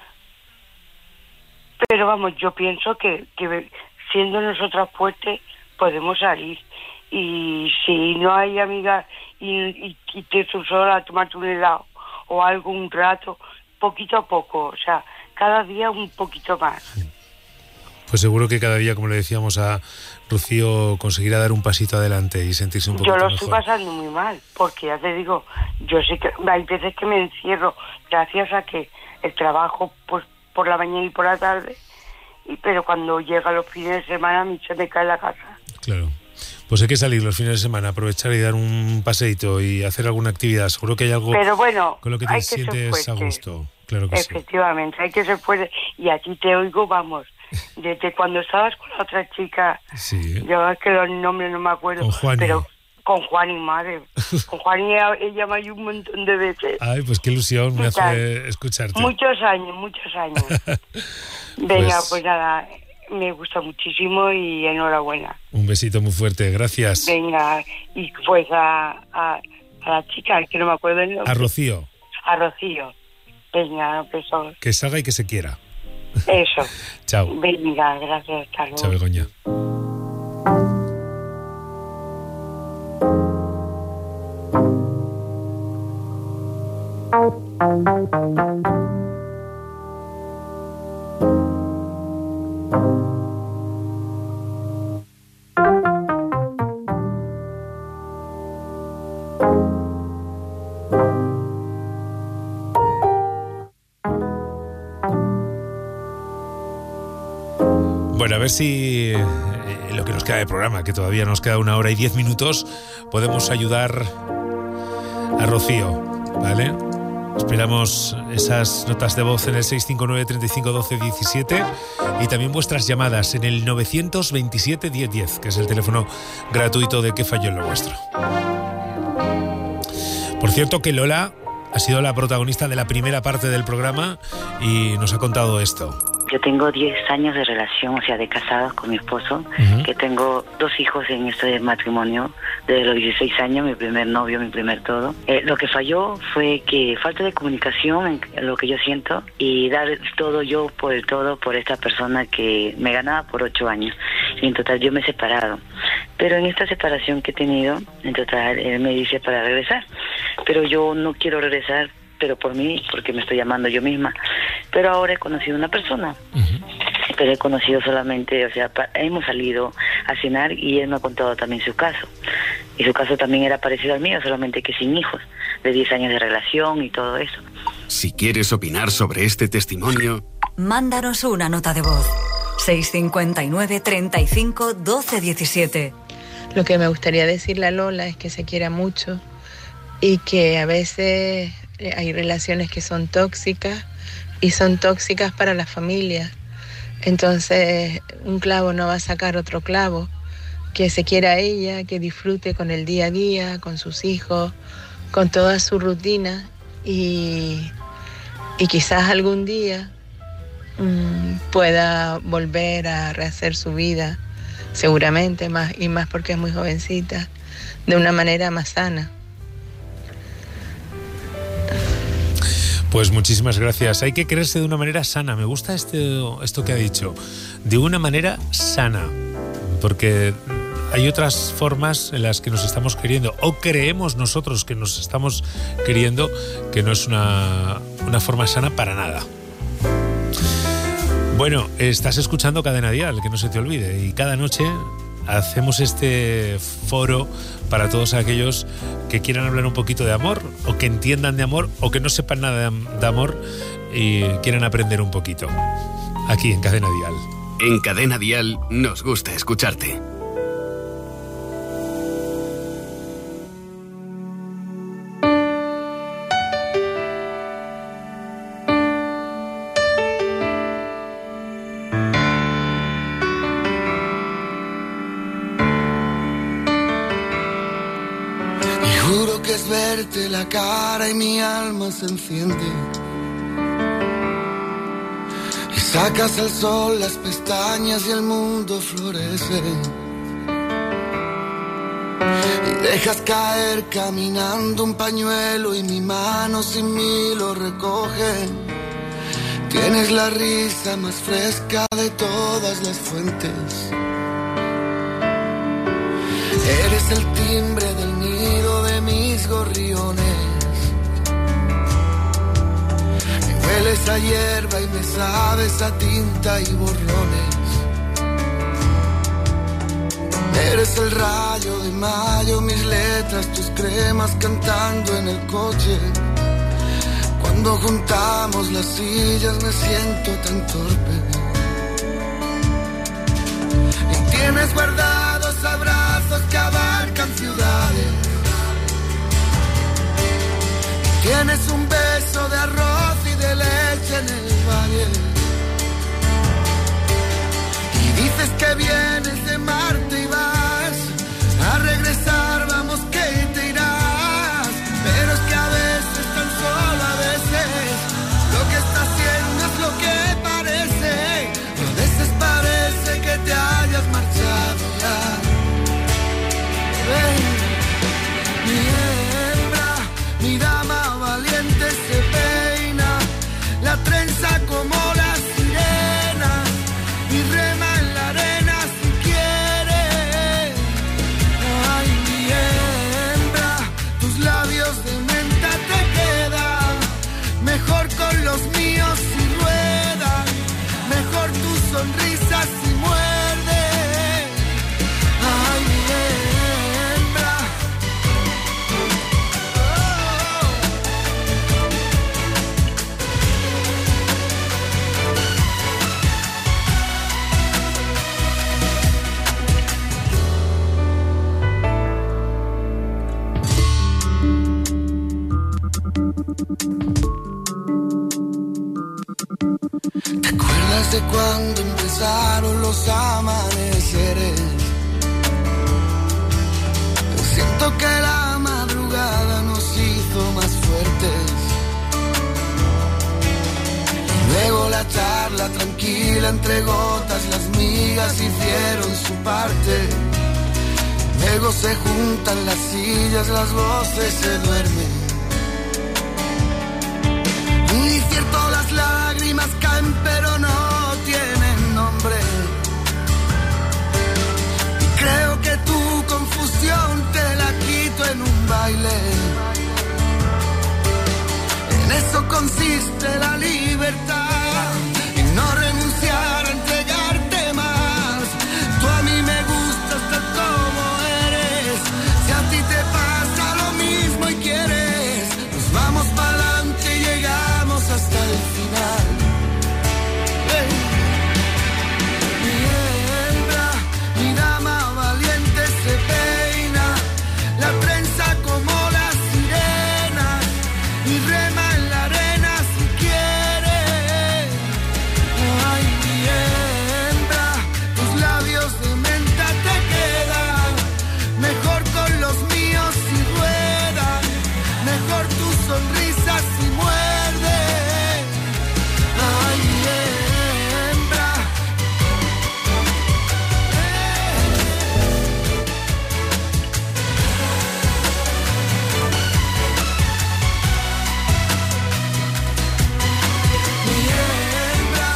Pero vamos, yo pienso que siendo nosotras fuertes podemos salir. Y si no hay amigas y te tú sola a tomarte un helado o algo un rato, poquito a poco, o sea, cada día un poquito más. Pues seguro que cada día, como le decíamos a Rocío, conseguirá dar un pasito adelante y sentirse un poquito mejor. Yo lo estoy pasando muy mal, porque ya te digo, yo sé que hay veces que me encierro gracias a que el trabajo pues por la mañana y por la tarde, pero cuando llega los fines de semana a mí se me cae la casa. Claro. Pues hay que salir los fines de semana, aprovechar y dar un paseíto y hacer alguna actividad. Seguro que hay algo, pero bueno, con lo que te sientes a gusto. Claro que efectivamente, sí. Hay que ser fuerte. Y a ti te oigo, vamos, desde cuando estabas con la otra chica, sí. Yo es que los nombres no me acuerdo, con Juani. Pero con Juani, madre. Con Juani ella me ayudó un montón de veces. Ay, pues qué ilusión me hace escucharte. Muchos años. Venga, pues nada, me gusta muchísimo y enhorabuena. Un besito muy fuerte, gracias. Venga, y pues a la chica, que no me acuerdo el nombre. A Rocío. Venga, besos. Que salga y que se quiera. Eso. Chao. Venga, gracias. Hasta luego. Chao, Begoña. Bueno, a ver si en lo que nos queda de programa, que todavía nos queda 1 hora y 10 minutos, podemos ayudar a Rocío, ¿vale? Esperamos esas notas de voz en el 659 35 12 17 y también vuestras llamadas en el 927 1010, que es el teléfono gratuito de ¿Qué falló en lo vuestro? Por cierto que Lola ha sido la protagonista de la primera parte del programa y nos ha contado esto. Yo tengo 10 años de relación, o sea, de casados con mi esposo, que tengo 2 hijos en esto de matrimonio, desde los 16 años, mi primer novio, mi primer todo. Lo que falló fue que falta de comunicación, en lo que yo siento, y dar todo yo por el todo por esta persona que me ganaba por 8 años. Y en total yo me he separado. Pero en esta separación que he tenido, en total él me dice para regresar. Pero yo no quiero regresar, pero por mí, porque me estoy llamando yo misma. Pero ahora he conocido una persona, pero he conocido solamente, o sea, hemos salido a cenar y él me ha contado también su caso. Y su caso también era parecido al mío, solamente que sin hijos, de 10 años de relación y todo eso. Si quieres opinar sobre este testimonio, mándanos una nota de voz. 659 35 12 17. Lo que me gustaría decirle a Lola es que se quiera mucho y que a veces hay relaciones que son tóxicas y son tóxicas para la familia. Entonces, un clavo no va a sacar otro clavo. Que se quiera a ella, que disfrute con el día a día, con sus hijos, con toda su rutina y quizás algún día pueda volver a rehacer su vida, seguramente, más porque es muy jovencita, de una manera más sana. Pues muchísimas gracias. Hay que quererse de una manera sana. Me gusta esto que ha dicho. De una manera sana. Porque hay otras formas en las que nos estamos queriendo, o creemos nosotros que nos estamos queriendo, que no es una forma sana para nada. Bueno, estás escuchando Cadena Dial, que no se te olvide. Y cada noche hacemos este foro para todos aquellos que quieran hablar un poquito de amor, o que entiendan de amor, o que no sepan nada de amor y quieran aprender un poquito. Aquí en Cadena Dial. En Cadena Dial nos gusta escucharte. Verte la cara y mi alma se enciende y sacas al sol las pestañas y el mundo florece y dejas caer caminando un pañuelo y mi mano sin mí lo recoge. Tienes la risa más fresca de todas las fuentes. Eres el timbre del nido de mis gorriones. Me hueles a hierba y me sabes a tinta y borrones. Eres el rayo de mayo, mis letras, tus cremas cantando en el coche. Cuando juntamos las sillas me siento tan torpe. Y tienes guardados abrazos que abarcan ciudades. Tienes un beso de arroz y de leche en el valle. Y dices que vienes de Marte y vas a regresar, vamos que te irás. Pero es que a veces, tan solo a veces, lo que está haciendo es lo que parece. A veces parece que te hayas marchado ya. Mi hembra, mi dama valiente se peina, la trenza como la sirena, y rema en la arena si quiere. Ay, mi hembra, tus labios de menta te quedan, mejor con los míos si ruedan, mejor tu sonrisa si muerde. Ay, mi hembra. ¿Te acuerdas de cuando empezaron los amaneceres? Siento que la madrugada nos hizo más fuertes. Luego la charla tranquila Gota entre gotas las migas hicieron su parte. Luego se juntan las sillas, las voces se duermen. Y cierto, las lágrimas caen pero no tienen nombre. Y creo que tu confusión te la quito en un baile. En eso consiste la libertad, en no renunciar a entregarte más. Tú a mí me gustas tal como eres. Si a ti te pasa lo mismo y quieres, nos vamos para adelante y llegamos hasta el final. Mi hembra, mi dama valiente se peina la trenza como la sirena y rema en la arena si quiere. Ay, mi hembra, tus labios de menta te quedan mejor con los míos si ruedan, mejor tu sonrisa si muerde. Ay, mi hembra. Mi hembra.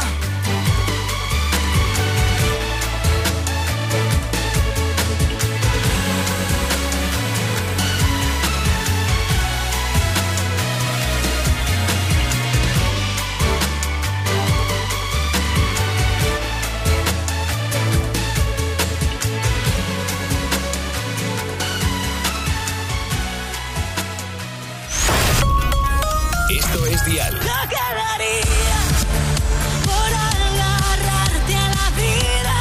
Esto es Dial. Lo que daría por agarrarte a la vida.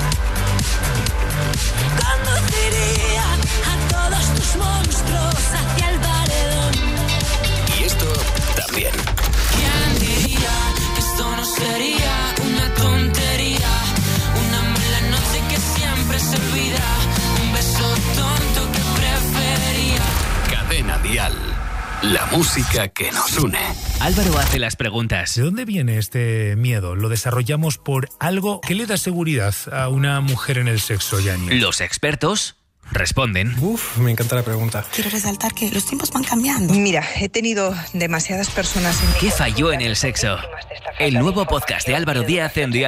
Conduciría a todos tus monstruos hacia el paredón. Y esto también. ¿Quién diría que esto no sería una tontería? Una mala noche que siempre se olvida. Un beso tonto que preferiría. Cadena Dial. La música que nos une. Álvaro hace las preguntas. ¿De dónde viene este miedo? ¿Lo desarrollamos por algo que le da seguridad a una mujer en el sexo, Yanni? Los expertos responden. Me encanta la pregunta. Quiero resaltar que los tiempos van cambiando. Mira, he tenido demasiadas personas en ¿Qué falló en el sexo? El nuevo podcast de Álvaro Díaz en Dial.